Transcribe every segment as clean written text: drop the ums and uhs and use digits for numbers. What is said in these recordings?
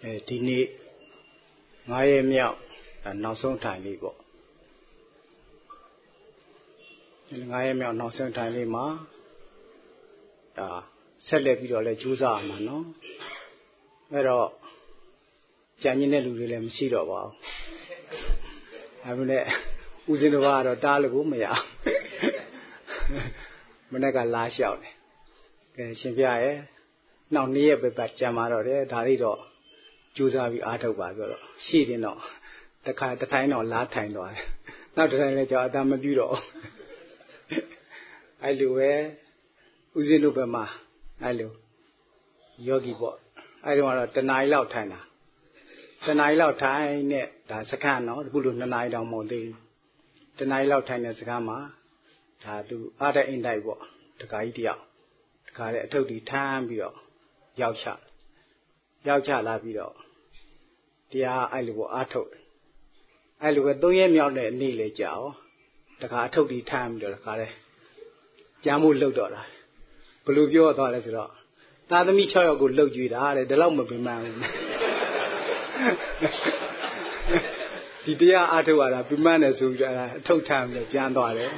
ဒီနေ့9 ရက်မြောက်နောက်ဆုံးထိုင်လေးပေါ့9 ရက်မြောက်နောက်ဆုံးထိုင်လေးမှာဒါဆက်လက်ပြီးတော့လဲကြိုးစားအောင်နော်အဲ့တော့ကြံရင်းတဲ့လူတွေလည်းမရှိတော့ပါဘူးအဲ့ဒါနဲ့ဦးစင်းတော်ကတော့တားလို့ကိုမရမနေ့ကလာလျှောက်တယ်ကဲရှင်ပြရဲ့နောက်2 ရက်ပဲပတ်ကြံมาတော့တယ်ဒါလေးတော့ကြိုးစားပြီးအားထုတ်ပါဆိုတော့ရှိတယ်တော့တထိုင်းတော့လားထိုင်သွားတယ်နောက်တစ်ထိုင်လည်းကြောက်အသာမပြူတော့အဲ့လိုပဲဦးဇင်းတို့ဘက်မှာအဲ့လိုယောဂီပေါ့အဲ့တော့တနားရီလောက်ထိုင်တာတနားရီလောက်ထိုင်နဲ့ဒါစခန်းနော်အခုလို2 နာရီတောင်မဟုတ်သေးဘူးတနားရီလောက်ထိုင်တဲ့စခန်းမှာဒါသူအားတဲ့အင်တိုက်ပေါ့တခါကြီးတယောက်တခါတဲ့အထုပ်တီထမ်းပြီးတော့ရောက်ချလာပြီးတော့တရားအဲ့လိုပေါ့အားထုတ်အဲ့လိုပဲ3 ရက်မြောက်တဲ့နေ့လေကြာရောတခါအထုပ်တီထမ်းပြီးတော့တခါလဲပြန်ဖို့လှုပ်တော့တာဘယ်လိုပြောသွားလဲဆိုတော့သားသမီး6 ယောက်ကိုလှုပ်ကြွေးတာတဲ့ဒါတော့မပြမှန်းဘူးဒီတရားအားထုတ်ရတာပြမှန်းတယ်ဆိုပြီးတော့အထုပ်ထမ်းပြီးပြန်သွားတယ်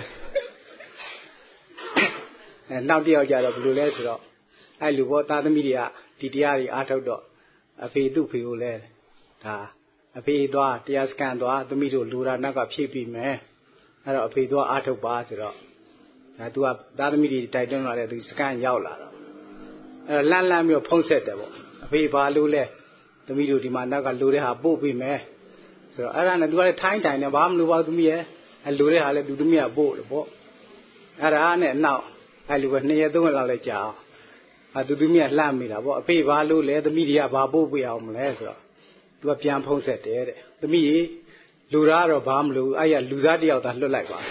နောက်တစ်ယောက်ကြတော့ဘယ်လိုလဲဆိုတော့အဲ့လိုပေါ့သားသမီးတွေကဒီတရားတွေအားထုတ်တော့အဖေသူ့ဖေကိုလဲဒါအဖေသွားတရားစခန်းသွားသမီးတို့လူရာနောက်ကဖြည့်ပြီးမယ်အဲ့တော့အဖေသွားအားထုတ်ပါဆိုတော့ဒါသူကသားသမီးတွေတိုက်တွန်းလာတဲ့သူစခန်းရောက်လာတော့အဲ့တော့လန့်ပြီးတော့ဖုံးဆက်တယ်ပေါ့အဖေဘာလို့လဲသမီးတို့ဒီမှာနောက်ကလူတဲ့ဟာပို့ပြီးမယ်ဆိုတော့အဲ့ဒါနဲ့သူကလည်းထိုင်းတိုင်နေဘာမလို့ပါသမီးရဲ့အဲ့လူတဲ့ဟာလည်းသူသမီးကပို့တယ်ပေါ့အဲ့ဒါနဲ့နောက်အဲ့လိုပဲ2 ရက် 3 ရက်လောက်လဲကြာအောင်သူသမီးကလှမ်းမိတာပေါ့အဖေဘာလို့လဲသမီးတွေကဘာပို့ပြအောင်မလဲဆိုတော့သူကပြန်ဖုံးဆက်တယ်တဲ့သမီးကြီးလူသားတော့ဘာမလို့အဲ့ရလူသားတယောက်သာလွတ်လိုက်ပါ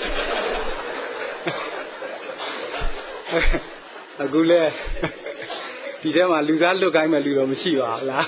အခုလဲဒီထဲမှာလူသားလွတ်ခိုင်းမဲ့လူတော့မရှိပါဘူးလား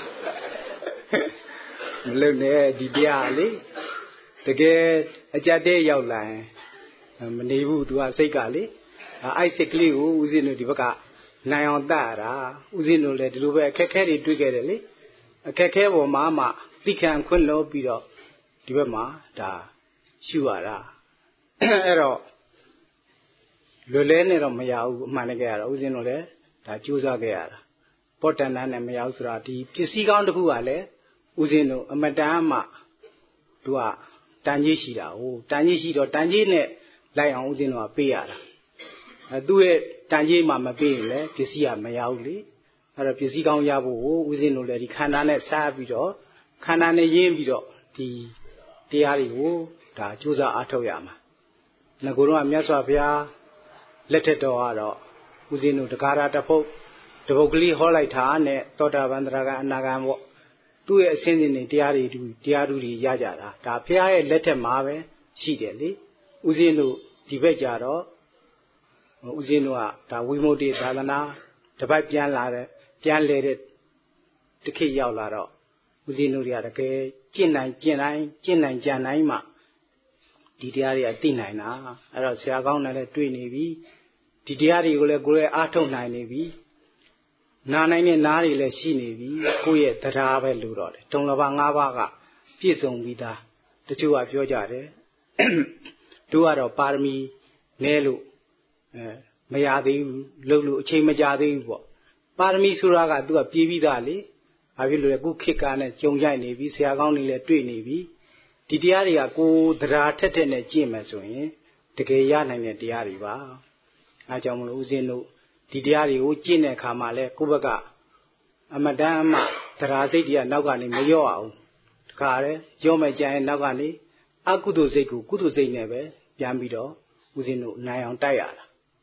မလွတ်နဲ့ဒီတရားလေတကယ်အကြက်တဲ့ရောက်လာရင်မနေဘူးသူကစိတ်ကလေအဲ့စိတ်ကလေးကိုဦးဇင်းတို့ဒီဘက်ကနိုင်အောင်တတ်ရတာဦးဇင်းတို့လည်းဒီလိုပဲအခက်ခဲတွေတွေ့ခဲ့တယ်လေအခက်ခဲပေါ်မှာမှသိခံခွင့်လို့ပြီးတော့ဒီဘက်မှာဒါရှုရတာအဲ့တော့လွယ်လဲနဲ့တော့မရဘူးအမှန်တကယ်ကတော့ဦးဇင်းတို့လည်းဒါကြိုးစားခဲ့ရတာပောတန်တန်းနဲ့မရဘူးဆိုတာဒီပစ္စည်းကောင်းတစ်ခုကလည်းဦးဇင်းတို့အမတန်မှသူကတန်ကြီးရှိတာဟိုတန်ကြီးရှိတော့တန်ကြီးနဲ့လိုက်အောင်ဦးဇင်းတို့ကပေးရတာသူ့ရဲ့တန်ကြီးမှမပေးရင်လည်းပစ္စည်းကမရဘူးလေအဲ့တော့ပစ္စည်းကောင်းရဖို့ဦးဇင်းတို့လည်းဒီခန္ဓာနဲ့စားပြီးတော့ခန္ဓာနဲ့ရင်းပြီးတော့ဒီတရားတွေကိုဒါကြိုးစားအားထုတ်ရမှာငါကတော့မြတ်စွာဘုရားလက်ထက်တော်ကတော့ဦးဇင်းတို့တကားတပုတ်ကလေးဟောလိုက်တာနဲ့သောတာပန်တရာကအနာဂံပေါ့သူ့ရဲ့အစင်းစင်တွေတရားတွေရကြတာဒါဘုရားရဲ့လက်ထက်မှာပဲရှိတယ်လေဦးဇင်းတို့ဒီဘက်ကြတော့ဦးဇင်းတို့ကဒါဝိမု ക്തി သာသနာတပတ်ပြန်လေတဲ့တခေတ်ရောက်လာတော့ဦးဇင်းတို့တွေကတကယ်ကျင့်နိုင်ကြံနိုင်မှဒီတရားတွေကသိနိုင်တာအဲ့တော့ဆရာကောင်းနဲ့လည်းတွေ့နေပြီဒီတရားတွေကိုလည်းကိုယ်ရဲ့အားထုတ်နိုင်နေပြီနားနိုင်တဲ့နားတွေလည်းရှိနေပြီကိုယ့်ရဲ့တရားပဲလို့တော့တယ်တုံလပါ5 ပါးကပြည့်စုံပြီးသားတချို့ကပြောကြတယ်တို့ကတော့ပါရမီနည်းလို့မရသေးဘူးလှုပ်လို့အချိန်မကြာသေးဘူးပေါ့ပါရမီဆိုတာကသူကပြေးပြီးသားလေဘာဖြစ်လို့လဲအခုခေတ်ကနဲ့ကြုံကြိုက်နေပြီဆရာကောင်းတွေလည်းတွေ့နေပြီဒီတရားတွေကကိုယ်တရားထက်နဲ့ကျင့်မယ်ဆိုရင်တကယ်ရနိုင်တဲ့တရားတွေပါအဲကြောင့်မလို့ဦးဇင်းတို့ဒီတရားတွေကိုကျင့်တဲ့အခါမှာလဲကိုယ့်ဘက်ကအမတန်အမှတရားစိတ်တွေကနောက်ကနေမလျော့အောင်တခါလဲရော့မဲ့ကြရင်နောက်ကနေအကုသိုလ်စိတ်ကိုကုသိုလ်စိတ်နဲ့ပဲပြန်ပြီးတော့ဦးဇင်းတို့နိုင်အောင်တိုက်ရတာ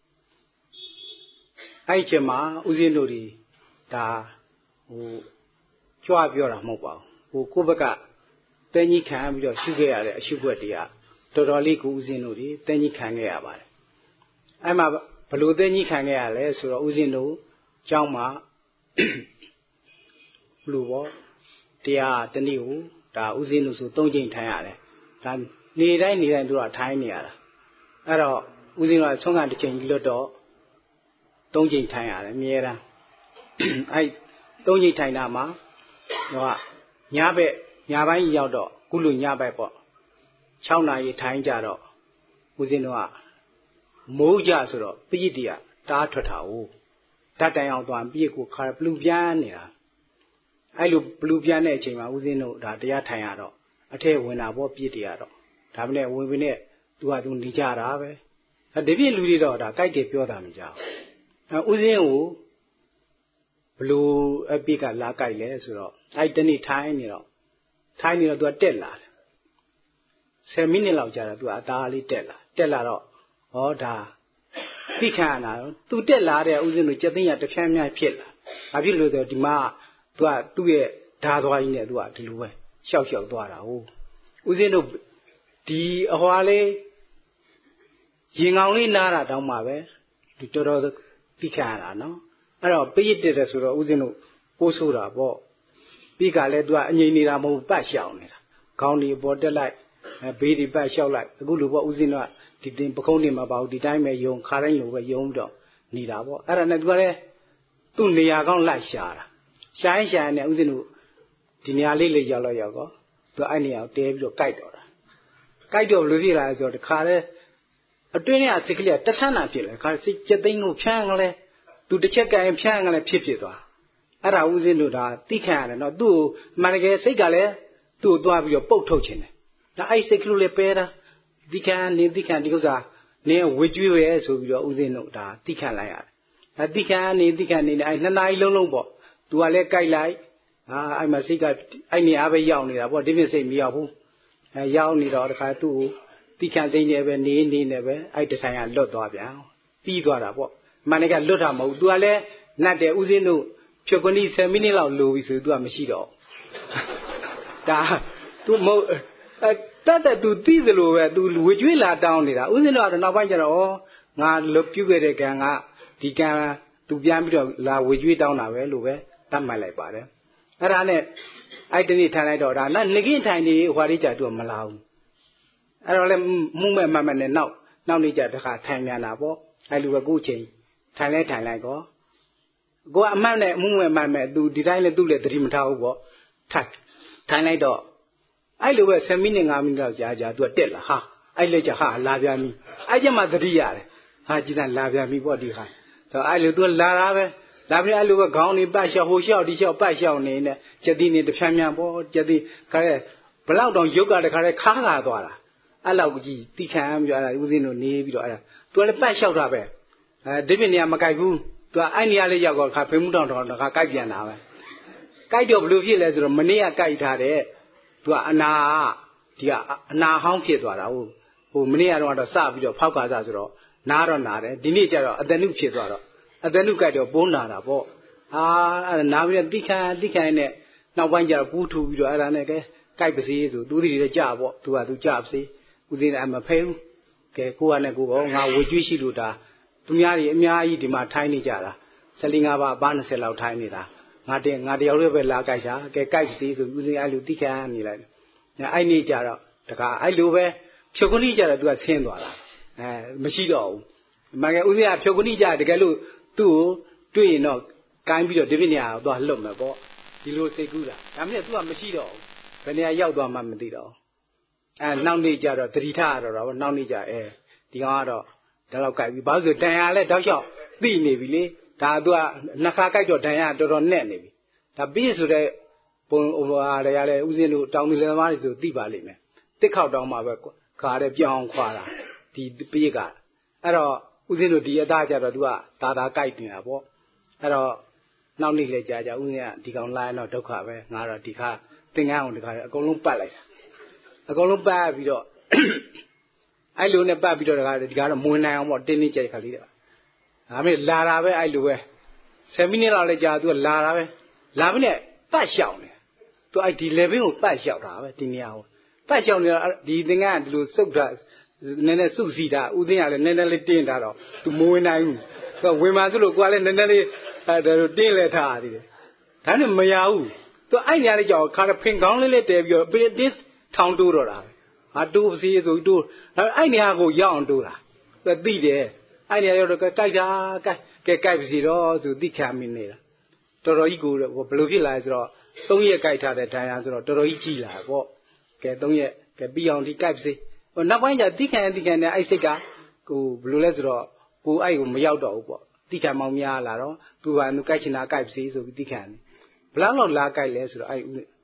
အဲ့ဒီချိန်မှာဦးဇင်းတို့တွေဒါကြွားပြောတာမဟုတ်ပါဘူးကိုယ့်ဘက်ကတင်းကြီးခံပြီးတော့ရှုခဲ့ရတဲ့အရှုွက်တွေကတော်တော်လေးကိုဦးဇင်းတို့တွေတင်းကြီးခံခဲ့ရပါတယ်အဲ့မှာဘလို့တင်းကြီးခံခဲ့ရလဲဆိုတော့ဦးဇင်းတို့ကျောင်းမှာဘလို့ပေါ့တရားတနည်းကိုဒါဦးဇင်းတို့ဆို3 ချိန်ထိုင်ရတယ်ဒါနေတိုင်းသူကထိုင်နေရတာအဲ့တော့ဦးဇင်းတို့ကဆုံးခံတစ်ချိန်လွတ်တော့3 ချိန်ထိုင်ရတယ်အများအားအဲ့3 ချိန်ထိုင်တာမှာတော့ညာဘက်ညာပိုင်းရောက်တော့ခုလိုညဘက်ပေါ့6နာရီထိုင်းကြတော့ဦးဇင်းတို့ကမိုးကြဆိုတော့ပြည့်တည်းတားထွက်တာဟုတ်ဓာတ်တိုင်အောင်သွားပြည့်ကိုခါပလူပြန်နေတာအဲ့လိုဘလူးပြန်တဲ့အချိန်မှာဦးဇင်းတို့ဒါတရားထိုင်ရတော့အထက်ဝင်တာပေါ့ပြည့်တရတော့ဒါမနဲ့ဝင်ပြီးနဲ့သူကသူနေကြတာပဲဒီပြည့်လူတွေတော့ဒါကြိုက်တယ်ပြောတာမကြောက်ဦးဇင်းကိုဘလူးအပိကလာကြိုက်လဲဆိုတော့အဲ့တနေ့ထိုင်းနေတော့သူကတက်လာတယ်10မိနစ်လောက်ကြာတော့သူကအသားလေးတက်လာတော့ဟောဒါသိခံရတာသူတက်လာတဲ့ဦးဇင်းတို့စက်သိန်းရတဖြန်းဖြန်းဖြစ်လာဘာဖြစ်လို့ဆိုတော့ဒီမှာသူကသူ့ရဲ့ဓာသွားကြီးနဲ့သူကဒီလိုပဲရှောက်သွားတာဟုတ်ဦးဇင်းတို့ဒီအဟွာလေးရင်ကောင်လေးနားတာတောင်းမှပဲဒီတော်တော်သိခံရတာနော်အဲ့တော့ပိတ်တက်တယ်ဆိုတော့ဦးဇင်းတို့ပိုးဆိုးတာပေါ့ပြီးကလည်းသူကအငြိမ်နေတာမဟုတ်ပတ်ရှောင်နေတာခေါင်းဒီပေါ်တက်လိုက်ဘေးဒီပတ်လျှောက်လိုက်အခုလိုပေါ့ဦးဇင်းတို့ကဒီတင်ပခုံးနေမှာပါဘူးဒီတိုင်းပဲယုံခါတိုင်းလိုပဲယုံတော့နေတာပေါ့အဲ့ဒါနဲ့သူကလည်းသူ့နေရာကောင်းလိုက်ရှာတာရှာရင်နဲ့ဦးဇင်းတို့ဒီနေရာလေးရောက်တော့သူအဲ့နေရာကိုတဲပြီးတော့ကြိုက်တော့တာကြိုက်တော့ဘယ်လိုဖြစ်လာလဲဆိုတော့တခါလဲအတွင်းထဲကစိတ်ကလေးကတထန်းတာဖြစ်လဲခါစိတ်စက်သိန်းကိုဖြန်းကလေးသူတစ်ချက်ကရင်ဖြန်းကလေးဖြစ်သွားအဲ့ဒါဦးဇင်းတို့ဒါသိခံရတယ်နော်သူ့ကိုမှန်တကယ်စိတ်ကလည်းသူ့ကိုသွားပြီးတော့ပုတ်ထုတ်ခြင်းတယ်ဒါအဲ့စိတ်ကလေးလည်းပဲတာသိခံဒီဥစ္စာနင်းဝေကျွေးပဲဆိုပြီးတော့ဦးဇင်းတို့ဒါသိခံလိုက်ရတယ်အဲသိခံနေအဲ့2နာရီလုံးပေါ့သူကလည်းကြိုက်လိုက်အဲ့မှာစိတ်ကအဲ့နေအားပဲရောက်နေတာပေါ့ဒီပြစိတ်မရောက်ဘူးအဲရောက်နေတော့တခါသူ့ကိုသိခံစိတ်နဲ့ပဲနေနေပဲအဲ့တဆိုင်ကလွတ်သွားပြန်ပြီးသွားတာပေါ့မှန်တကယ်လွတ်တာမဟုတ်သူကလည်းနတ်တယ်ဦးဇင်းတို့ဖြုတ်ကနီး10မိနစ်လောက်လိုပြီဆိုသူကမရှိတော့ဒါသူမဟုတ်တတ်သူသိသလိုပဲသူဝေကျွေးလာတောင်းနေတာဦးဇင်းတို့ကတော့နောက်ပိုင်းကျတော့ငါလွတ်ပြုခဲ့တဲ့ကံကဒီကံသူပြန်ပြီးတော့လာဝေကျွေးတောင်းတာပဲလို့ပဲတတ်မှတ်လိုက်ပါတယ်အဲ့ဒါနဲ့အဲ့ဒီနေ့ထိုင်လိုက်တော့ဒါငကင်းထိုင်နေဟွာလေးကြသူကမလာဘူးအဲ့တော့လေမှုမဲ့မှတ်နဲ့နောက်နေ့ကျတခါထိုင်ပြန်တာပေါ့အဲ့လိုပဲကိုချိန်ထိုင်လိုက်ကောကိုကအမှတ်နဲ့မှုမဲ့မှတ်သူဒီတိုင်းလေသူ့လေတတိမထားဘူးပေါ့ထိုင်လိုက်တော့အဲ့လိုပဲ10မိနစ်5မိနစ်လောက်ကြာသူကတက်လာဟာအဲ့လက်ကျဟာလာပြန်ပြီအဲ့ကျမှသတိရတယ်ဟာကြည်သာလာပြန်ပြီပေါ့ဒီခါဆိုအဲ့လိုသူလာတာပဲလာပြီးအဲ့လိုပဲခေါင်းနေပတ်လျှောက်ဟိုလျှောက်ဒီလျှောက်ပတ်လျှောက်နေနဲ့ကျက်တိနေတဖြန်းဖြန်းပေါ့ကျက်တိခါရဲဘလောက်တောင်ရုပ်ကတခါရဲခါလာသွားတာအဲ့လောက်ကြီးတိခံပြီးတော့အဲ့ဒါဦးဇင်းတို့နေပြီးတော့အဲ့ဒါသူကလည်းပတ်လျှောက်တာပဲဒီပြနေရာမကြိုက်ဘူးသူကအဲ့နေရာလေးရောက်တော့ခါဖိမှုတောင်တော့ခါကြိုက်ပြန်တာပဲကြိုက်တော့ဘယ်လိုဖြစ်လဲဆိုတော့မနေ့ကကြိုက်ထားတဲ့သူကအနာဟောင်းဖြစ်သွားတာဟိုမနေ့ကတော့စပြီးတော့ဖောက်ခါစားဆိုတော့နားတော့နားတယ်ဒီနေ့ကျတော့အတနုဖြစ်သွားတော့အတနုကြိုက်တော့ပိုးနာတာပေါ့အဲ့ဒါနားပြီးတော့တိခံနဲ့နောက်ပိုင်းကျတော့ပူးထူပြီးတော့အဲ့ဒါနဲ့ကဲကြိုက်ပါစေဆိုသူတွေလည်းကြာပေါ့သူကသူကြာပါစေဦးသေးတယ်မဖဲဘူးကဲကိုကနဲ့ကိုပေါ့ငါဝေကျွေးရှိလို့ဒါသူများတွေအများကြီးဒီမှာထိုင်းနေကြတာ15ပါးဘာ20လောက်ထိုင်းနေတာငါတယောက်လေးပဲလာကြိုက်တာကဲကြိုက်ပါစေဆိုဦးသေးအဲ့လိုတိခံနေလိုက်အဲ့နေ့ကျတော့တခါအဲ့လိုပဲဖြုတ်ကလေးကျတော့သူကဆင်းသွားတာမရှိတော့ဘူးမကဲဦးသေးကဖြုတ်ကလေးကျတကယ်လို့သူ့ကိုတွေ့ရင်တော့ကိုင်းပြီးတော့ဒီပြနေရာကိုသွားလွတ်မယ်ပေါ့ဒီလိုစိတ်ကူးတာဒါမှမဟုတ်သူကမရှိတော့ဘူးဘယ်နေရာရောက်သွားမှမသိတော့နောက်နေ့ကျတော့တတိထရတော့ဗောနောက်နေ့ကျဒီကောင်ကတော့ဒါတော့ကြိုက်ပြီဘာလို့ဆိုတန်ရလဲတောက်လျှောက်သိနေပြီလေဒါသူကနှစ်ခါကြိုက်တော့တန်ရတော်တော်နဲ့နေပြီဒါပြီးဆိုတဲ့ပုံဟိုဟာတွေကလည်းဥစဉ်တို့တောင်သူလယ်သမားတွေဆိုသိပါလိမ့်မယ်တစ်ခေါက်တောင်းမှပဲခါတဲ့ပြောင်းခွာတာဒီပိကအဲ့တော့ဥစဉ်တို့ဒီအသားကြတော့သူကသာကြိုက်နေတာပေါ့အဲ့တော့နောက်နေ့လေကြာဥစဉ်ကဒီကောင်လာရင်တော့ဒုက္ခပဲငါတော့ဒီခါသင်္ကန်းအောင်ဒီခါအကုန်လုံးပတ်လိုက်တာအကုန်လုံးပတ်ပြီးတော့အဲ့လိုနဲ့ပတ်ပြီးတော့ဒီကတော့မွေးနိုင်အောင်ပေါ့တင်းတင်းကြိုက်ခါလေးတော့ဒါပေမဲ့လာတာပဲအဲ့လိုပဲ10မိနစ်လောက်လေကြာသူကလာတာပဲလာပြီးနဲ့ပတ်လျှောက်နေသူအဲ့ဒီ level ကိုပတ်လျှောက်တာပဲဒီနေရာကိုပတ်လျှောက်နေတော့ဒီသင်္ကန်းကဒီလိုစုပ်တာနည်းနည်းစုစီတာဥသိရလည်းနည်းနည်းလေးတင်းတာတော့သူမဝင်နိုင်ဘူးသူကဝင်မှဆိုလို့ကိုကလည်းနည်းနည်းလေးတင်းလဲထားသေးတယ်ဒါနဲ့မရဘူးသူအဲ့နေရာလေးကြောက်ခါတော့ဖင်ကောင်းလေးတဲပြီးတော့တင်းထောင်တိုးတော့တာဟာတိုးစီဆိုတိုးအဲ့နေရာကိုရောက်အောင်တိုးတာသူသိတယ်အဲ့နေရာရောက်တော့ကြိုက်တာကြိုက်ပါစီတော့သူသိခံမိနေတာတော်တော်ကြီးကိုဘယ်လိုဖြစ်လာလဲဆိုတော့ 3 ရက်ကြိုက်ထားတဲ့ဒဏ်ရာဆိုတော့တော်တော်ကြီးကြီးလာပေါ့ကဲ3ရက်ကဲပြီးအောင်ဒီကြိုက်စေနောက်ပိုင်းကျတိခံနဲ့အဲ့စိတ်ကကိုဘယ်လိုလဲဆိုတော့ကိုအဲ့ကိုမရောက်တော့ဘူးပေါ့တိခံမောင်များလာတော့သူကသူကြိုက်ချင်တာကြိုက်စေဆိုပြီးတိခံတယ်ဘလောက်လောက်လာကြိုက်လဲဆိုတော့အဲ့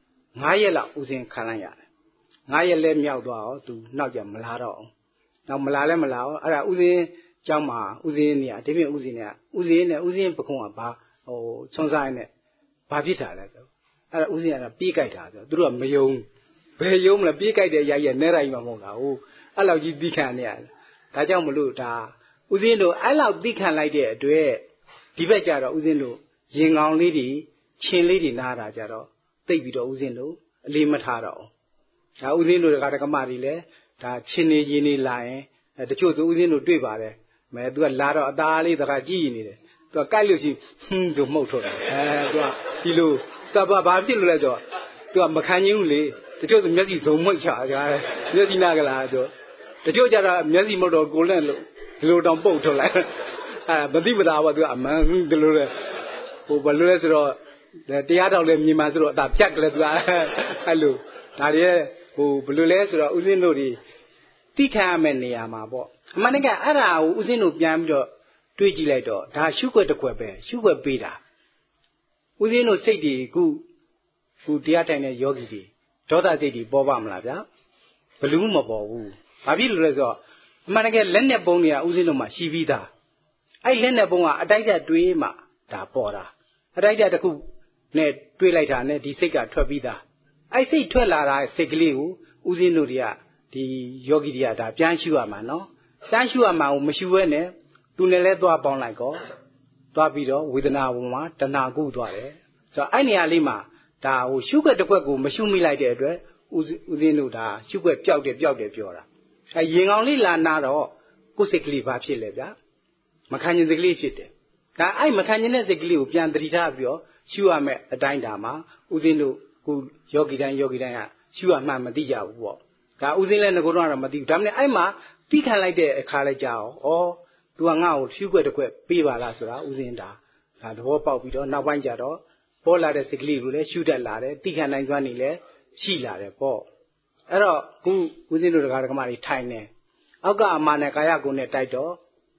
9ရက်လောက်ဦးစင်းခံလိုက်ရတယ်9ရက်လဲမြောက်သွားအောင်သူနောက်ကျမလာတော့အောင်နောက်မလာလဲမလာအောင်အဲ့ဒါဦးစင်းကျောင်းမှာဦးစင်းနေရဒီပြင်ဦးစင်းပခုံးကဘာဆွန်းဆိုင်နဲ့ဘာဖြစ်တာလဲဆိုအဲ့ဒါဦးစင်းကပြေးကြိုက်တာဆိုသူတို့ကမယုံဘယ်ယုံမလဲပြေးကြိုက်တဲ့ရိုက်ရဲနဲတိုင်းမှာမဟုတ်တာဟုတ်အဲ့လောက်ကြီးတိခံနေရတယ်ဒါကြောင့်မလို့ဒါဦးစင်းတို့အဲ့လောက်တိခံလိုက်တဲ့အတွက်ဒီဘက်ကျတော့ဦးစင်းတို့ရင်ကောင်းလေးတွေချင်းလေးတွေနားတာကြတော့တိတ်ပြီးတော့ဦးစင်းတို့အလေးမထားတော့ဒါဦးစင်းတို့ကဓမ္မတွေလည်းဒါချင်းနေရင်နေလာရင်တချို့ဆိုဦးစင်းတို့တွေ့ပါတယ်မဲသူကလာတော့အသားလေးတခါကြည့်နေတယ်သူကကြိုက်လို့ရှိသူမှုတ်ထုတ်တယ်သူကဒီလိုတပတ်ဘာဖြစ်လို့လဲဆိုတော့သူကမခံချင်းဘူးလေတချို့ဆိုမျက်စိဇုံမှုတ်ချကြတယ်မျက်စိနာကလာဆိုတချို့ကျတော့မျက်စိမဟုတ်တော့ကိုလည်းလို့ဒီလိုတောင်ပုတ်ထုတ်လိုက်မသိမသာပေါ့သူကအမှန်ဒီလိုလေဘယ်လိုလဲဆိုတော့တရားတော်လည်းမြင်မှဆိုတော့အသာဖြတ်ကြလဲသူကအဲ့လိုဒါတွေဘယ်လိုလဲဆိုတော့ဦးစင်းတို့တွေတိခံရမယ့်နေရာမှာပေါ့အမှန်တကယ်အဲ့ဒါကိုဦးစင်းတို့ပြန်ပြီးတော့တွေးကြည့်လိုက်တော့ဒါရှုွက်တစ်ခွက်ပဲရှုွက်ပေးတာဦးစင်းတို့စိတ်တွေခုတရားထိုင်တဲ့ယောဂီတွေဒေါသစိတ်တွေပေါ်ပါမလားဗျာဘလူးမပေါ်ဘူးဘာဖြစ်လို့လဲဆိုတော့အမှန်တကယ်လက်နဲ့ပုံတွေကဦးစင်းတို့မှာရှိပြီးသားအဲ့လက်နဲ့ပုံကအတိုက်တက်တွေးမှဒါပေါ်တာအတိုက်တက်တစ်ခုနဲ့တွေးလိုက်တာနဲ့ဒီစိတ်ကထွက်ပြီးသားအဲ့စိတ်ထွက်လာတာစိတ်ကလေးကိုဦးစင်းတို့တွေကဒီယောဂီတွေကဒါပြန်ရှုရမှာနော်ပြန်ရှုရမှာကိုမရှုရဲနဲ့သူနဲ့လဲသွားပေါင်းလိုက်ကောသွားပြီးတော့ဝေဒနာပေါ်မှာတဏှာကုသွားတယ်ဆိုတော့အဲ့နေရာလေးမှာဒါရှုွက်တစ်ခွက်ကိုမရှုမိလိုက်တဲ့အတွက်ဦးစင်းတို့ဒါရှုွက်ပျောက်တယ်ပြောတာအဲ့ရင်ကောင်လေးလာနာတော့ကိုယ်စိတ်ကလေးဘာဖြစ်လဲဗျာမခံကျင်စိတ်ကလေးဖြစ်တယ်ဒါအဲ့မခံကျင်တဲ့စိတ်ကလေးကိုပြန်တတိထားပြီးတော့ရှုရမယ်အတိုင်းဒါမှာဦးစင်းတို့ခုယောဂီတိုင်းကရှုရမှမသိကြဘူးပေါ့ဒါဦးစင်းလည်းငကိုတော့မသိဘူးဒါမှမဟုတ်အဲ့မှာတိခံလိုက်တဲ့အခါလဲကြာအောင်ဩ तू ကငါ့ကိုဖြူးွက်တစ်ခွက်ပေးပါလားဆိုတာဦးစင်းဒါသဘောပေါက်ပြီးတော့နောက်ပိုင်းကျတော့ပေါ်လာတဲ့စိတ်ကလေးကိုလည်းရှုတတ်လာတယ်တိခံနိုင်စွမ်းနေလည်းရှိလာတယ်ပေါ့အဲ့တော့ခုဦးစင်းတို့ဓမ္မတွေထိုင်နေအောက်ကအမာနဲ့ကာယကိုယ်နဲ့တိုက်တော့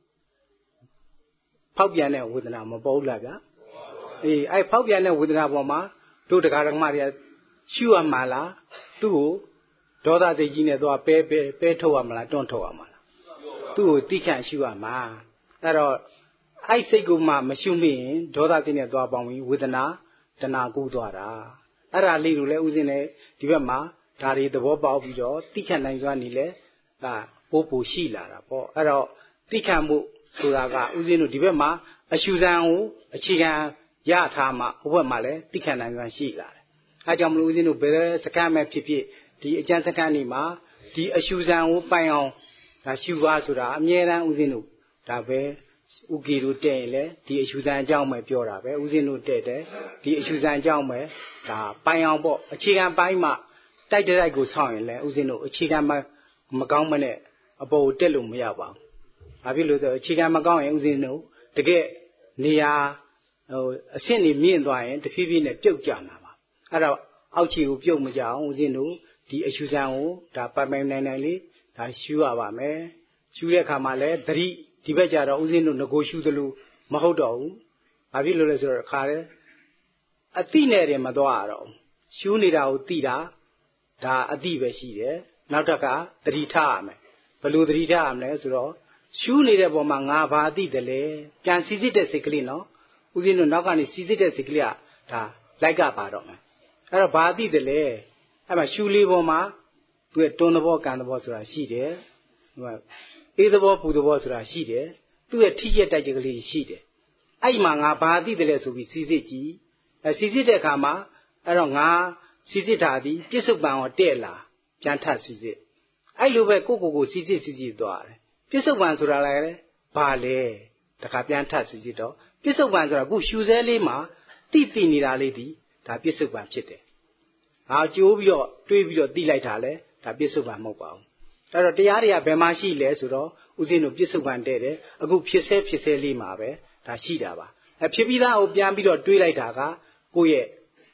ဖောက်ပြန်တဲ့ဝေဒနာမပေါ်ဘူးလားဗျာအေးအဲ့ဖောက်ပြန်တဲ့ဝေဒနာပေါ်မှာတို့ဓမ္မတွေကရှုရမှာလားသူ့ကိုဒေါသစိတ်ကြီးနဲ့သွားပဲထုတ်ရမှာလားတွန့်ထုတ်ရမှာလားသူ့ကိုတိခန့်ရှုရမှာအဲ့တော့အဲ့စိတ်ကိုမှမရှုမိရင်ဒေါသစိတ်နဲ့သွားပေါင်းပြီးဝေဒနာတဏှာကူးသွားတာအဲ့ဒါလေးတို့လည်းဥစဉ်နဲ့ဒီဘက်မှာဒါတွေသဘောပေါက်ပြီးတော့တိခန့်နိုင်စွမ်းနေလဲဒါပို့ရှိလာတာပေါ့အဲ့တော့တိခန့်မှုဆိုတာကဥစဉ်တို့ဒီဘက်မှာအရှုဇံကိုအခြေခံရထားမှဟိုဘက်မှာလည်းတိခန့်နိုင်စွမ်းရှိလာတယ်အဲကြောင့်မလို့ဥစဉ်တို့ဘယ်စကမ်းမဲ့ဖြစ်ဖြစ်ဒီအကျဉ်းစကမ်းနေမှာဒီအရှုဇံကိုပိုင်အောင်ဒါရှုပါဆိုတာအမြဲတမ်းဥစဉ်တို့ဒါပဲဥကေတို့တဲ့ရင်လေဒီအရှုဇံအကြောင်းပဲပြောတာပဲဥစဉ်တို့တဲ့တယ်ဒီအရှုဇံအကြောင်းပဲဒါပိုင်အောင်ပေါ့အခြေခံပိုင်းမှတိုက်တိုက်ကိုဆောင်းရင်လေဥစဉ်တို့အခြေခံမကောင်းမနဲ့အပေါ်ကိုတက်လို့မရပါဘူး။ဘာဖြစ်လို့ဆိုအခြေခံမကောင်းရင်ဥစဉ်တို့တကယ်နေရာအဆင့်နေမြင့်သွားရင်တဖြည်းဖြည်းနဲ့ပြုတ်ကျမှာပါ။အဲ့တော့အောက်ခြေကိုပြုတ်မကြအောင်ဥစဉ်တို့ဒီအရှုဇံကိုဒါပိုင်နိုင်လေးဒါရှုရပါမယ်။ရှုတဲ့အခါမှာလည်းသတိဒီဘက်ကျတော့ဥစဉ်တို့ငကိုရှုသလိုမဟုတ်တော့ဘူး။ဘာဖြစ်လို့လဲဆိုတော့အခါတဲ့အတိနဲ့တည်းမသွားရတော့ရှုနေတာကိုတိတာဒါအတိပဲရှိတယ်နောက်တစ်ခါသတိထားရမယ်ဘယ်လိုသတိထားရမလဲဆိုတော့ရှုနေတဲ့ပုံမှာငါဘာအတိတယ်လဲပြန်စီစစ်တဲ့စိတ်ကလေးနော်ဦးဇင်းတို့နောက်ကနေစီစစ်တဲ့စိတ်ကလေးကဒါလိုက်ကပါတော့မယ်အဲ့တော့ဘာအတိတယ်လဲအဲ့မှာရှုလေးပုံမှာသူကတွန်းသဘောကန်သဘောဆိုတာရှိတယ်ဟိုအေးသဘောပူသဘောဆိုတာရှိတယ်သူ့ရဲ့ထိရက်တိုက်ချက်ကလေးရှိတယ်အဲ့မှာငါဘာအတိတယ်လဲဆိုပြီးစီစစ်ကြည့်စီစစ်တဲ့အခါမှာအဲ့တော့ငါစီစစ်တာဒီပြစ္ဆုတ်ပံရောတဲ့လာပြန်ထပ်စီစစ်အဲ့လိုပဲကိုစီစစ်သွားတယ်ပြစ္ဆုတ်ပံဆိုတာလည်းဘာလဲတခါပြန်ထပ်စီစစ်တော့ပြစ္ဆုတ်ပံဆိုတာခုရှူစဲလေးမှာတိနေတာလေးဒီဒါပြစ္ဆုတ်ပံဖြစ်တယ်ဟာကျိုးပြီးတော့တွေးပြီးတော့တိလိုက်တာလဲဒါပြစ္ဆုတ်ပံမဟုတ်ပါဘူးအဲ့တော့တရားတွေကဘယ်မှာရှိလဲဆိုတော့ဥစဉ်တို့ပြစ္ဆုတ်ပံတဲ့တယ်အခုဖြစ်ဆဲလေးမှာပဲဒါရှိတာပါဖြစ်ပြီးသားကိုပြန်ပြီးတော့တွေးလိုက်တာကကိုယ့်ရဲ့ဒါ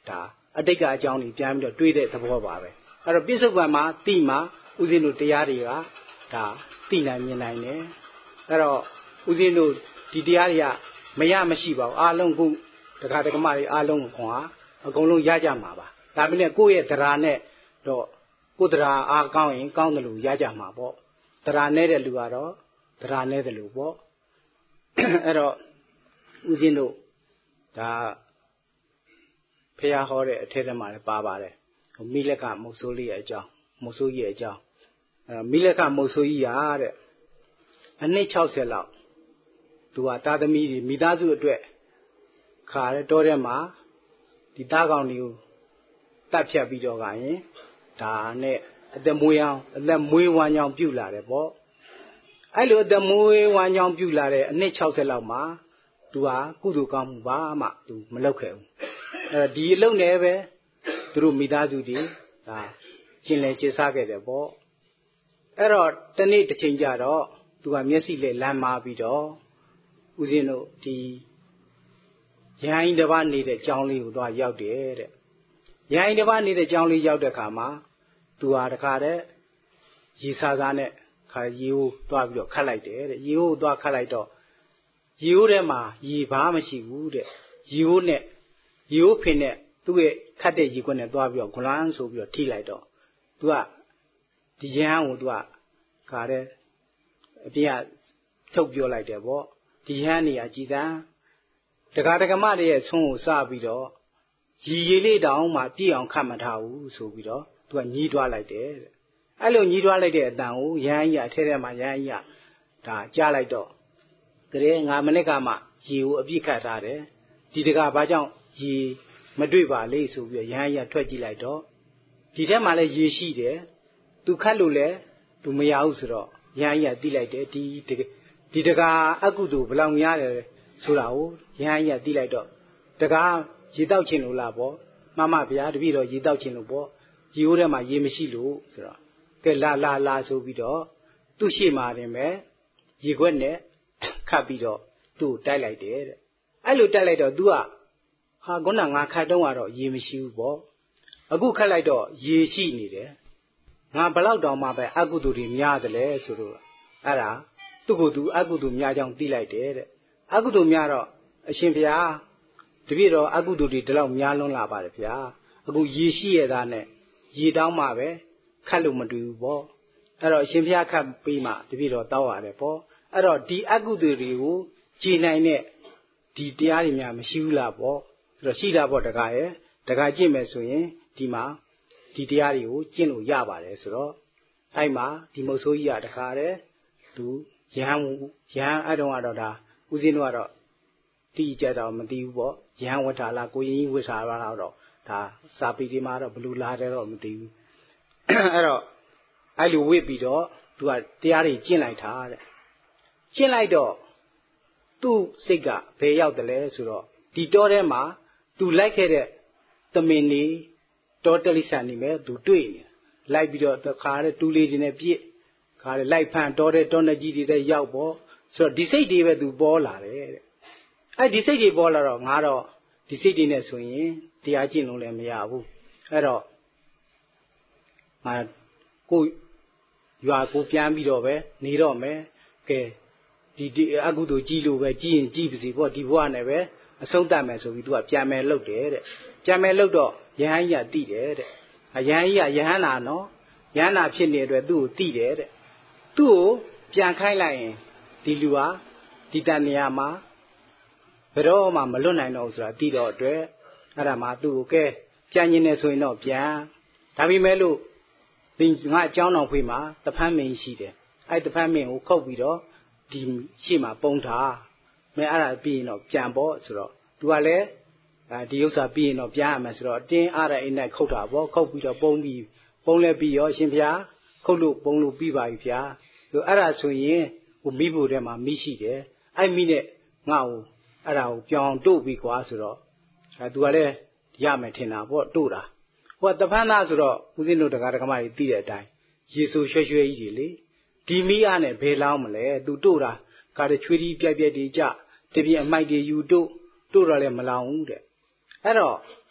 အတိတ်ကအကြောင်းတွေပြန်ပြီးတော့တွေးတဲ့သဘောပါပဲအဲ့တော့ပြစ္ဆုတ်ပံမှာတိမှာဦးဇင်းတို့တရားတွေကဒါသိနိုင်မြင်နိုင်တယ်အဲ့တော့ဦးဇင်းတို့ဒီတရားတွေကမရမရှိပါဘူးအားလုံးခုတရားဓမ္မတွေအားလုံးခွန်အားအကုန်လုံးရကြမှာပါဒါပေမဲ့ကိုယ့်ရဲ့တရားနဲ့တော့ကိုယ်တရားအားကောင်းရင်ကောင်းတယ်လို့ရကြမှာပေါ့တရားနဲ့တဲ့လူကတော့တရားနဲ့တယ်လို့ပေါ့အဲ့တော့ဦးဇင်းတို့ဒါဖះဟောတဲ့အထက်ထဲမှာလည်းပါပါတယ်မိလက်ကမုတ်ဆိုးလေးရဲ့အကြောင်းမုတ်ဆိုးကြီးရဲ့အကြောင်းမိလက်ကမုတ်ဆိုးကြီးရာတဲ့အနှစ်60လောက်သူကတာသမီတွေမိသားစုအတွက်ခါရဲတောထဲမှာဒီသားကောင်တွေကိုတတ်ဖြတ်ပြီးတော့ကရင်ဒါနဲ့အသက်မွေးအောင်အသက်မွေးဝမ်းကြောင်းပြုလာတယ်ပေါ့အဲ့လိုအသက်မွေးဝမ်းကြောင်းပြုလာတဲ့အနှစ်60လောက်မှာသူဟာကုသိုလ်ကောင်းမှုဘာမှသူမလုပ်ခဲ့ဘူးအဲ့တော့ဒီအလုပ်နဲ့ပဲသူတို့မိသားစုတွေဒါကျင်လည်ကျစားခဲ့တယ်ပေါ့အဲ့တော့တနေ့တစ်ချိန်ကြတော့သူကမျက်စိနဲ့လမ်းမာပြီးတော့ဦးဇင်းတို့ဒီရဟန်းတစ်ပါးနေတဲ့ကျောင်းလေးကိုသွားရောက်တယ်တဲ့ရဟန်းတစ်ပါးနေတဲ့ကျောင်းလေးရောက်တဲ့ခါမှာသူဟာတခါတည်းရေစာသားနဲ့ခါရေကိုသွားပြီးတော့ခတ်လိုက်တယ်တဲ့ရေကိုသွားခတ်လိုက်တော့ရေိုးထဲမှာရေဘာမှမရှိဘူးတဲ့ရေိုးနဲ့ရေိုးဖင်နဲ့သူ့ရဲ့ခတ်တဲ့ရေခွက်နဲ့သွားပြီးတော့ဂလန်းဆိုပြီးတော့ထိလိုက်တော့သူကဒီရဟန်းကိုသူကခါတဲ့အပြည့်အထုတ်ပြောလိုက်တယ်ပေါ့ဒီရဟန်းနေရာကြည်စံတရားဓမ္မတွေရဲ့ဆွမ်းကိုစပြီးတော့ရည်လေးတောင်မှပြည့်အောင်ခတ်မထားဘူးဆိုပြီးတော့သူကညီးတွားလိုက်တယ်တဲ့အဲ့လိုညီးတွားလိုက်တဲ့အတန်ကိုရဟန်းကြီးအထဲထဲမှာရဟန်းကြီးကဒါကြားလိုက်တော့ကလေး9မိနစ်ကမှရေကိုအပြည့်ခတ်ထားတယ်ဒီတကဘာကြောင့်ရေမတွေ့ပါလေဆိုပြီးတော့ရဟန်းကြီးထွက်ကြည့်လိုက်တော့ဒီထဲမှာလည်းရေရှိတယ်သူခတ်လို့လည်းသူမရဘူးဆိုတော့ရဟန်းကြီးကသိလိုက်တယ်ဒီတကအကုသိုလ်ဘလောက်များတယ်ဆိုတာကိုရဟန်းကြီးကသိလိုက်တော့တကရေတောက်ချင်လို့လားပေါ့မှန်ပါဗျာတပည့်တော်ရေတောက်ချင်လို့ပေါ့ရေအိုးထဲမှာရေမရှိလို့ဆိုတော့ကဲလာဆိုပြီးတော့သူ့ရှေ့မှာတင်ပဲရေခွက်နဲ့ခတ်ပြီးတော့သူ့ကိုတိုက်လိုက်တယ်တဲ့အဲ့လိုတိုက်လိုက်တော့ तू ကဟာခုနငါခတ်တော့ကတော့ရေမရှိဘူးပေါ့အခုခတ်လိုက်တော့ရေရှိနေတယ်ငါဘလောက်တောင်မှပဲအကုသိုလ်တွေများတယ်လေဆိုတော့အဲ့ဒါသူ့ကိုယ်သူအကုသိုလ်များကြောင်းသိလိုက်တယ်တဲ့အကုသိုလ်များတော့အရှင်ဘုရားတပည့်တော်အကုသိုလ်တွေဒီလောက်များလွန်းလာပါတယ်ဗျာအခုရေရှိရတာနဲ့ရေတောင်းမှပဲခတ်လို့မတွေ့ဘူးပေါ့အဲ့တော့အရှင်ဘုရားခတ်ပြီးမှတပည့်တော်တောင်းရတယ်ပေါ့အဲ့တော့ဒီအကုသိုလ်တွေကိုကြည်နိုင်တဲ့ဒီတရားတွေများမရှိဘူးလားပေါ့ဆိုတော့ရှိတာပေါ့တခါရဲ့တခါကြည့်မယ်ဆိုရင်ဒီမှာဒီတရားတွေကိုကျင့်လို့ရပါတယ်ဆိုတော့အဲ့မှာဒီမုတ်ဆိုးကြီးကတခါတဲ့သူရဟန်းအဲ့တုန်းကတော့ဒါဦးဇင်းတို့ကတော့တိကျတော့မသိဘူးပေါ့ရဟန်းဝဋ္ဌာလားကိုရင်ကြီးဝဋ္ဌာလားတော့ဒါစာပေဒီမှာတော့ဘလူလာတယ်တော့မသိဘူးအဲ့တော့အဲ့လိုဝိပြီးတော့သူကတရားတွေကျင့်လိုက်တာတဲ့ကျင့်လိုက်တော့သူ့စိတ်ကဘယ်ရောက်တယ်လဲဆိုတော့ဒီတောထဲမှာသူလိုက်ခဲ့တဲ့သမင်နေတောတလိဆန်နေမဲ့သူတွေ့နေလိုက်ပြီးတော့ခါတဲ့တူလေးတွေနဲ့ပြည့်ခါတဲ့လိုက်ဖန်တောတဲ့တောနဲ့ကြီးတွေရောက်ပေါ့ဆိုတော့ဒီစိတ်တွေပဲသူပေါ်လာတယ်တဲ့အဲ့ဒီစိတ်တွေပေါ်လာတော့ငါတော့ဒီစိတ်တွေနဲ့ဆိုရင်တရားကျင့်လို့လည်းမရဘူးအဲ့တော့ငါကိုရွာကိုပြန်ပြီးတော့ပဲနေတော့မယ်ကဲဒီအကုသိုလ်ကြီးလို့ပဲကြီးရင်ကြီးပါစီပေါ့ဒီဘဝနဲ့ပဲအဆုံးသတ်မယ်ဆိုပြီးသူကပြန်မယ်လုပ်တယ်တဲ့ပြန်မယ်လုပ်တော့ယဟန်ကြီးကတိတယ်တဲ့ယဟန်ကြီးကယဟန်နာနော်ယဟန်နာဖြစ်နေတဲ့အတွက်သူ့ကိုတိတယ်တဲ့သူ့ကိုပြန်ခိုင်းလိုက်ရင်ဒီလူဟာဒီတန်နေရာမှာဘယ်တော့မှမလွတ်နိုင်တော့ဘူးဆိုတာသိတော့အတွက်အဲ့ဒါမှသူ့ကိုကဲပြန်ကျင်နေဆိုရင်တော့ပြန်ဒါပေမဲ့လို့ငါအเจ้าတော်ဖေးမှာတဖန်းမင်းရှိတယ်အဲ့တဖန်းမင်းကိုခုတ်ပြီးတော့ဒီရှေ့မှာပုံထားမဲအဲ့ဒါပြီးရင်တော့ပြန်ပေါ့ဆိုတော့သူကလည်းဒီဥစ္စာပြီးရင်တော့ပြန်ရမယ်ဆိုတော့တင်းအားရအိမ်၌ခုတ်တာပေါ့ခုတ်ပြီးတော့ပုံလဲပြီးရောရှင်ဖျားခုတ်လို့ပုံလို့ပြီးပါပြီဖျားဆိုအဲ့ဒါဆိုရင်ဟိုမိဖို့ထဲမှာမိရှိတယ်အဲ့မိနဲ့ငါ့ကိုအဲ့ဒါကိုပြောင်းတို့ပြီးကွာဆိုတော့သူကလည်းရမယ်ထင်တာပေါ့တို့တာဟိုတဖန်းသားဆိုတော့ဦးဇင်းတို့တရားဓမ္မတွေသိတဲ့အတိုင်းရေဆိုရွှဲရွှဲကြီးတွေလေဒီမိအားနဲ့ဘယ်လောင်းမလဲသူတို့တာကားချွေးကြီးပြက်ပြက်တွေကြတပြင်းအမိုက်တွေယူတို့တော့လည်းမလောင်ဘူးတဲ့အဲ့တော့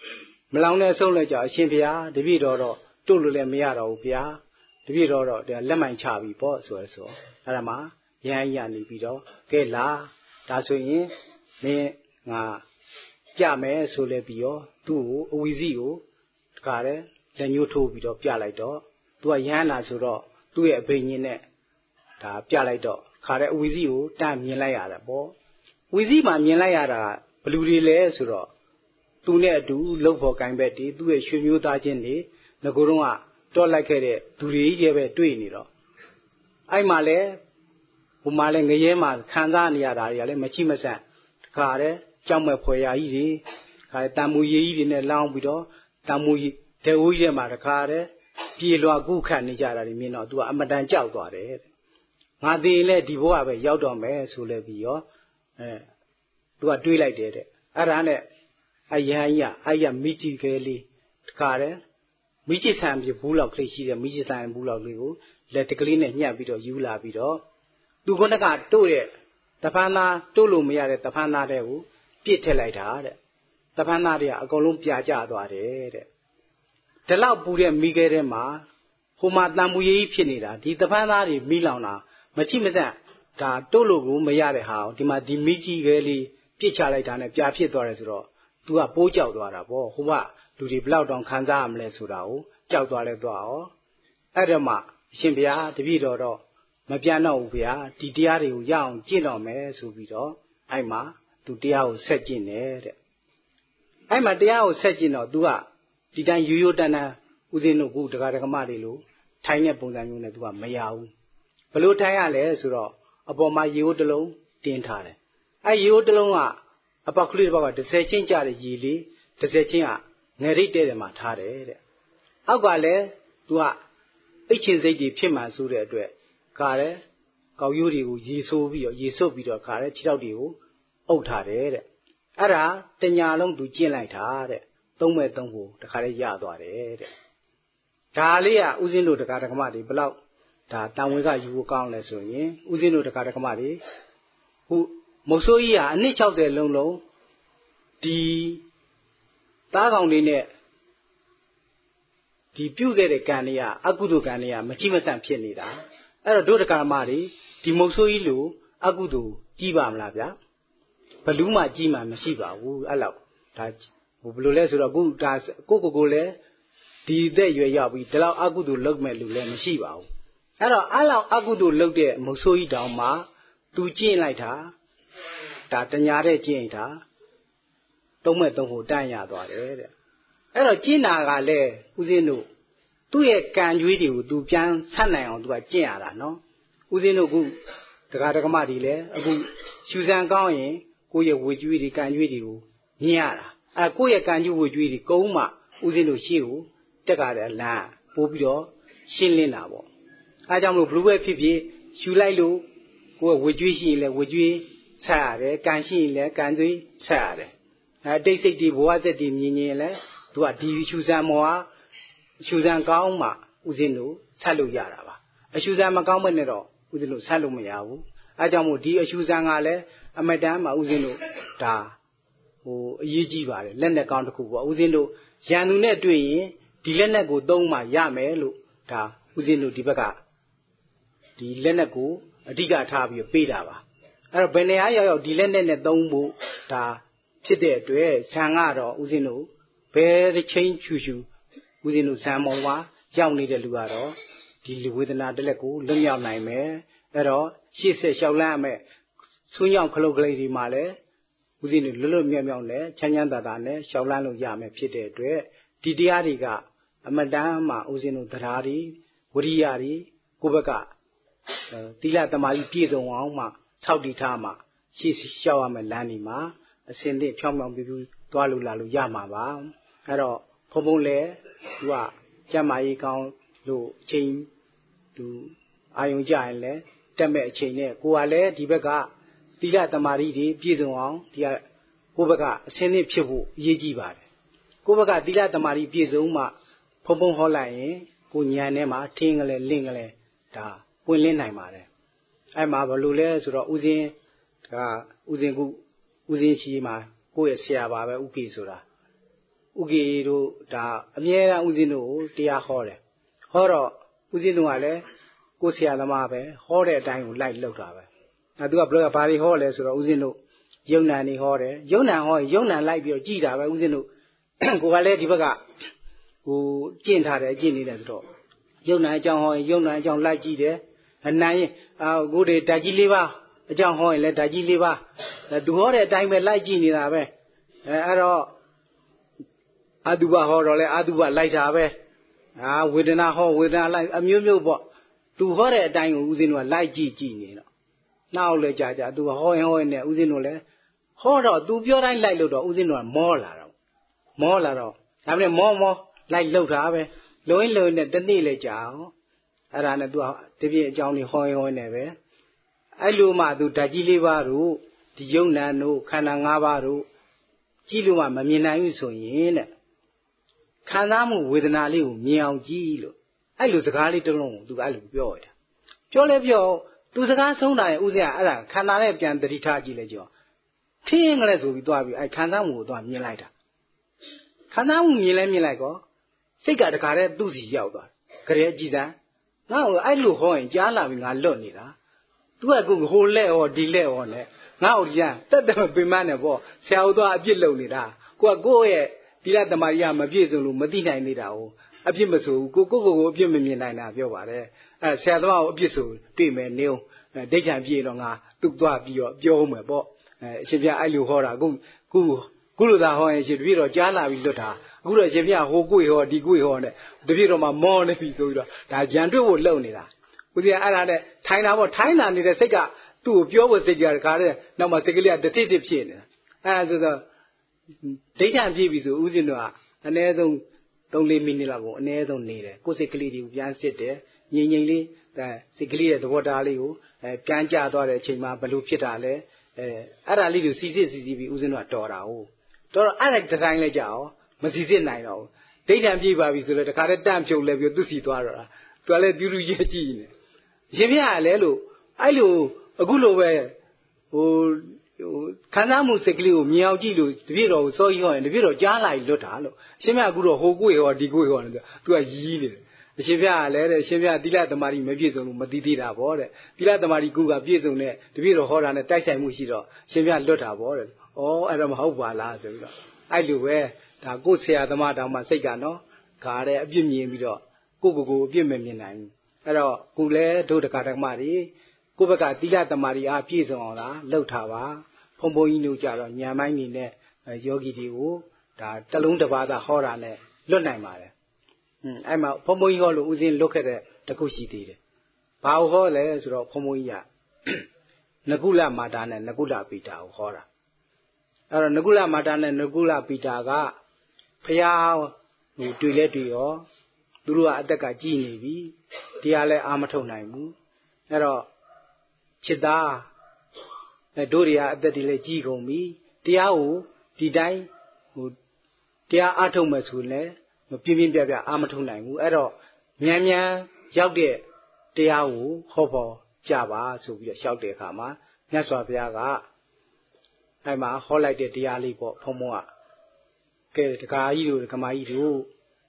Malong ne song le ja shin phya tpi do tuk lo le maya do phya tpi do let mai cha bi po soအဲ့ဒါမှာရဟန်းကြီးကနေပြီးတော့ကဲလာဒါဆိုရင်မင်းငါပြမယ်ဆိုလဲပြီးတော့သူ့ကိုအဝီစီကိုတခါတည်းလက်ညှိုးထိုးပြီးတော့ပြလိုက်တော့သူကရဟန်းလာဆိုတော့သူ့ရဲ့အဘိညာဉ်နဲ့ဒါပြလိုက်တော့ခါတဲ့အဝီစီကိုတန်းမြင်လိုက်ရတာပေါ့ဝီစီမှာမြင်လိုက်ရတာဘလူတွေလဲဆိုတော့သူနဲ့အတူလှုပ်ဖို့ကိုင်းဘက်တွေသူ့ရဲ့ရွှေမျိုးသားချင်းတွေငကိုတော့ကတောလိုက်ခဲ့တဲ့သူတွေကြီးပဲတွေ့နေတော့အဲ့မှာလဲဟိုမှာလဲငရဲမှာခံစားနေရတာတွေကလည်းမချိမဆန့်တခါတည်းကြောက်မဲ့ဖွယ်ရာကြီးတွေခါတံမူရေးကြီးတွေနဲ့လောင်းပြီးတော့တံမူတဲ့ဦးကြီးမှာတခါတည်းပြေလွာကုခတ်နေကြတာတွေမြင်တော့သူကအမတန်ကြောက်သွားတယ်တဲ့ငါသိရင်လည်းဒီဘဝပဲရောက်တော့မယ်ဆိုလဲပြီးရောသူကတွေးလိုက်တယ်တဲ့အဲ့ဒါနဲ့အယဟန်ကြီးအဲ့ရမိကြည့်ခဲလေးတခါတည်းမိချစ်ဆံပြဘူးလောက်ကလေးရှိတယ်မိချစ်ဆံဘူးလောက်လေးကိုလက်တကလေးနဲ့ညှပ်ပြီးတော့ယူလာပြီးတော့သူကတို့တဲ့တဖန်သားတို့လို့မရတဲ့တဖန်သားတဲ့ကိုပြစ်ထည့်လိုက်တာတဲ့တဖန်သားတွေကအကုန်လုံးပြာကျသွားတယ်တဲ့ဒီလောက်ပူတဲ့မိခဲထဲမှာဟိုမှာတန်မူရေးဖြစ်နေတာဒီတဖန်သားတွေမိလောင်တာမချိမဆန့်ဒါတို့လို့ကိုမရတဲ့ဟာဒီမှာဒီမိကြီးခဲလေးပြစ်ချလိုက်တာနဲ့ပြာဖြစ်သွားတယ်ဆိုတော့ तू ကပိုးကြောက်သွားတာပေါ့ဟိုကလူတွေဘလောက်တောင်ခံစားရမလဲဆိုတာကိုကြောက်သွားလဲသွားရောအဲ့တော့မှအရှင်ဘုရားတပည့်တော်တော့မပြန်တော့ဘူးဗျာဒီတရားတွေကိုရအောင်ကျင့်တော်မယ်ဆိုပြီးတော့အဲ့မှာ तू တရားကိုဆက်ကျင့်တယ်တဲ့အဲ့မှာတရားကိုဆက်ကျင့်တော့ तू ကဒီတိုင်းရိုးရိုးတန်းတန်းဦးဇင်းတို့ကတရားဓမ္မတွေလို့ထိုင်တဲ့ပုံစံမျိုးနဲ့ तू ကမရဘူးဘလို့ထိုင်ရလဲဆိုတော့အပေါ်မှာရေဟိုးတစ်လုံးတင်းထားတယ်အဲ့ရေဟိုးတစ်လုံးကအပေါက်ကလေးတစ်ပေါက်က30ချင်းကျတဲ့ရေလေး30ချင်းကငယ်ရိတ်တဲ့တယ်မှာထားတယ်တဲ့အောက်ကလည်း तू ကအိတ်ချင်စိတ်တွေဖြစ်မှဆိုတဲ့အတွက်ခါတယ်ကောက်ရိုးတွေကိုရေဆိုးပြီးတော့ရေဆုပ်ပြီးတော့ခါတယ်ခြေထောက်တွေကိုအုပ်ထားတယ်တဲ့အဲ့ဒါတညာလုံး तू ကျင့်လိုက်တာတဲ့သုံးမဲ့သုံးဖို့တခါလေးရသွားတယ်တဲ့ဒါလေးကဥစဉ်တို့တရားဓမ္မတွေဘလောက်ဒါတန်ဝင်ကယူဖို့ကောင်းလဲဆိုရင်ဥစဉ်တို့တရားဓမ္မတွေဟိုမုတ်ဆိုးကြီးကအနှစ်60လုံးဒီသားကောင်လေးနဲ့ဒီပြုတ်ခဲ့တဲ့ကံတွေကအကုသိုလ်ကံတွေကမချိမဆန့်ဖြစ်နေတာအဲ့တော့တို့တရားဓမ္မတွေဒီမုတ်ဆိုးကြီးလိုအကုသိုလ်ကြီးပါမလားဗျာဘလူးမှကြီးမှမရှိပါဘူးအဲ့လောက်ဒါဟိုဘယ်လိုလဲဆိုတော့အခုဒါကိုလည်းဒီသက်ရွယ်ရောက်ပြီးဒီလောက်အကုသိုလ်လုပ်မဲ့လူလည်းမရှိပါဘူးအဲ့တော့အဲ့လောက်အကုသိုလ်လုပ်တဲ့မုတ်ဆိုးကြီးတောင်မှသူကျင့်လိုက်တာဒါတညာတဲ့ကျင့်တာသုံးမဲ့သုံးဖို့တန်းရသွားတယ်တဲ့အဲ့တော့ကျင့်တာကလည်းဦးဇင်းတို့သူ့ရဲ့ကံကြွေးတွေကိုသူပြန်ဆက်နိုင်အောင်သူကကျင့်ရတာနော်ဦးဇင်းတို့ကတရားဓမ္မတွေလည်းအခုရှူစံကောင်းရင်ကိုယ့်ရဲ့ဝေကြွေးတွေကံကြွေးတွေကိုမြင်ရတာကိုယ့်ရဲ့ကံကြွေးဝေကြွေးတွေကုန်းမှဦးဇင်းတို့ရှေ့ကိုတက်ကြတဲ့လမ်းပို့ပြီးတော့ရှင်းလင်းတာပေါ့အဲကြောင့်မလို့ဘလူးပဲဖြစ်ဖြစ်ရှူလိုက်လို့ကိုယ်ဝေကြွေးရှိရင်လည်းဝေကြွေးဆက်ရတယ်ကံရှိရင်လည်းကံကြွေးဆက်ရတယ်တိတ်စိတ်တွေဘဝစက်တွေမြင်ရင်လည်းသူကဒီရှူစံမောဟာရှူစံကောင်းမှဦးဇင်းတို့ဆက်လို့ရတာပါအရှူစံမကောင်းဘဲနဲ့တော့ဦးဇင်းတို့ဆက်လို့မရဘူးအဲကြောင့်မို့ဒီအရှူစံကလည်းအမတန်မှဦးဇင်းတို့ဒါဟိုအရေးကြီးပါတယ်လက်နဲ့ကောင်းတစ်ခုပေါ့ဦးဇင်းတို့ရန်သူနဲ့တွေ့ရင်ဒီလက်နဲ့ကိုသုံးမှရမယ်လို့ဒါဦးဇင်းတို့ဒီဘက်ကဒီလက်နဲ့ကိုအဓိကထားပြီးပေးတာပါအဲ့တော့ဘယ်နေရာရောက်ဒီလက်နဲ့သုံးဖို့ဒါဖြစ်တဲ့အတွက်ဇံကတော့ဦးဇင်းတို့ဘယ်တစ်ချိန်ချူဦးဇင်းတို့ဇံမောင်ဝါရောက်နေတဲ့လူကတော့ဒီလူဝေဒနာတစ်လက်ကိုလွတ်မြောက်နိုင်မယ်အဲ့တော့ရှေ့ဆက်လျှောက်လန်းရမယ်ဆွညောင်ခလုတ်ကလေးဒီမှာလည်းဦးဇင်းတို့လွတ်မြောက်နဲ့ချမ်းချမ်းသာသာနဲ့လျှောက်လန်းလို့ရမယ်ဖြစ်တဲ့အတွက်ဒီတရားတွေကအမတန်မှဦးဇင်းတို့တရားတွေဝရိယတွေကိုယ့်ဘက်ကသီလသမာဓိပြည့်စုံအောင်မှဆောက်တည်ထားမှရှေ့လျှောက်ရမယ်လမ်းဒီမှာအစင်သင့်ဖြောင်းဖြောင်းပြူသွားလို့လာလို့ရမှာပါအဲ့တော့ဘုံဘုံလည်းသူကကျမ်းမာရေးကောင်းလို့အချိန်သူအာယုံကြရင်လည်းတက်မဲ့အချိန်နဲ့ကိုကလည်းဒီဘက်ကသီလသမာဓိတွေပြည့်စုံအောင်ဒီကကိုယ့်ဘက်ကအစင်သင့်ဖြစ်ဖို့အရေးကြီးပါတယ်ကိုယ့်ဘက်ကသီလသမာဓိပြည့်စုံမှဘုံဘုံဟောလိုက်ရင်ကိုဉာဏ်ထဲမှာထင်းကလေးလင့်ကလေးဒါပွင့်လင်းနိုင်ပါတယ်အဲ့မှာဘယ်လိုလဲဆိုတော့ဦးဇင်းကဦးဇင်းရှိမှာကိုယ့်ရဲ့ဆရာပါပဲဥပိဆိုတာ Ugi da Amira Uzino, Tia Hore. Horror, Uzino, Gosia the Mabe, Hore time would like Lotave. I do a brother party horses or Uzino, Yonani Hore, Yona like your Gita, Uzino, Goale Divaga, who Jane had a genie as door. Yona John like Gita, and nine, go to Dajiliva, John Hoy, let Dajiliva, do Hore time like Genie Ave. Aduba horror, Aduba light ave. Within a hole, within a light, a mule bot. To horror dying Uzino like G. Now let Jaja do a hoy in there, Uzino. Horror, do your line like Lodo, Uzino, more laro. More laro. I mean, more like Lotave. Loin the Nile Jao. I ran a do a TV Johnny Hoy never. I luma do Dajilivaru, the Yonano, Kanangavaru. Chiluma, Mamina, so in it. Kanamu with an aliu, meow gilo. I lose a garlic alone, do I look good. Jolevio, do the Gansona, Uzia, Canare, and the Ritaji lejo. Tingless will be Dobby, I Kanamu, do me later. Kanamu, me like go. Say got a carrot, do the yoga. Carriagiza. Now I look hoy, Jalaving alone. Do I go whole lay or delay on it? Now, yeah, that be manable. Saldo a gilonida. Go ahead. Tila the Maria Mabizu, Medina Nidao, a Bimasu, go Bimina, Biovare, Sadao Bisu, Dream New, they can be longer, took to Bioma, Sivia Alu Hora, Guluda Hoy, Viro Jala Vilota, Guru Jevia, Hogui or Digui Horne, the Viroma Mon episode, that Jandu would loan it. With the Alana, Tina need a cigar, two Bio cigar carrier, no more cigar, the titty chin. As the Daytime TV is Uzinoa, and I don't leave me level, and I don't need it. Cosically, you can sit there, Yingly, the Sigli, the water aliu, Ganja, Dora, Chima, Balu Pitale, Ada little CCTV Uzinoa Dora. Dora, I like the Sang Lejao, Masizin Nino. Daytime TV is the carrot damn show level to see Dora, to let you Jean. Jimia Lelo, I lo, a good over. Kanamu Seklu, Miao Gilu, Viro, so you and the Viro Jala Lotalo. Shemia Guru Hogui or Digui on to a yield. The Shevia letter, Shevia Dila the Mari Mavizon, Madida border. Dila the Mari Guga Bizone, the Viro Hor and the Taisa Mushido, Shevia Lota border. Oh, Adam Hova. I do wear the good say the Madame Masegano, Kare, Jimmy Mido, Gugu, Jimmy Nine. Hello, Gule, do the Katamari. Kubaka Dila the Maria Pizona, Lotava, Pomboinu Jaro, Yamani, Yogi Diu, Talunda Vada Horane, Lunamare. I'm a Pomoyolo Uzin look at the Kushi did. Pau Holes or Pomoya Nagula Madana, Nagula Pita, Hora. Nagula Madana, Nagula Pitaga, Payao, Duledio, Dura Adaka Gini, Diale Amatonaimu, Chida, Doria the Dilegigo me, Diao, Didai, Dia Atomas Hule, Pimim Bia Amatonaimu, Ero, Miamia, Yaude, Diao, Hobo, Java, so we shout the Hama, Naswa Biaga. I'm a whole like the Diali Pomoa. Get the Kaidu, the Kamaidu.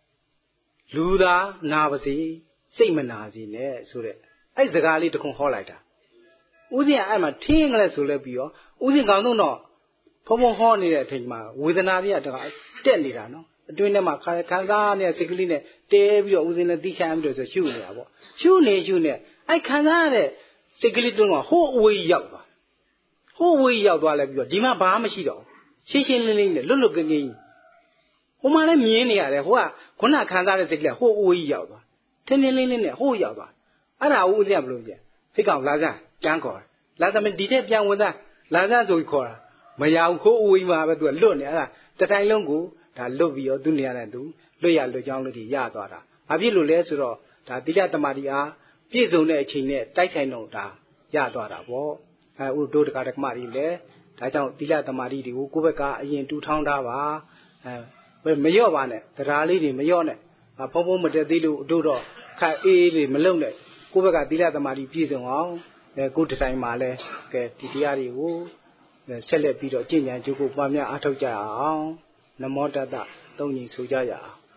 Luda, Navasi, Simanazi, ne, so that. As the Gali to Conholita. Uzi, I'm a tingless Ulebio, Uzi Gano, Pomo Horny at Tigma, with an area to Delidano, doing them a Kazania, Sigline, Davio, Uzin a decam to the Shune, I can't Siglituma, who way Yava. Who way Yava, Dima Bamashido, Shishin Lulugan. Humana Minia, who are Kona Kazana Sigla, who way Yava. Tenilin, who Yava. Ara Uzia Bluja. Take out Laza, Jankor. Laza men detail young with that. Laza Zoikora. Mayao ko Uima to a loan, that I longo, that love your Dunia and do, Loya Lojang Yadora. Avilu Lesuro, that Dilata Maria, Pizone Chine, Taisano da, Yadora, war. I would do the Katak Mari there. I don't Dilata Mari, Kubeka, in 2 Dava. Well, Mayovane, the Rally, Mayone, a Pomo Matadilu, Dodo, Ka E. Malone. Kubaka Dila the Mari Pizon, the good time Male, get Tiari Wu, the Celebito, Jinya, Juku, Pamia, Atoja, no more than that. သုံးညီဆိုကြရအောင်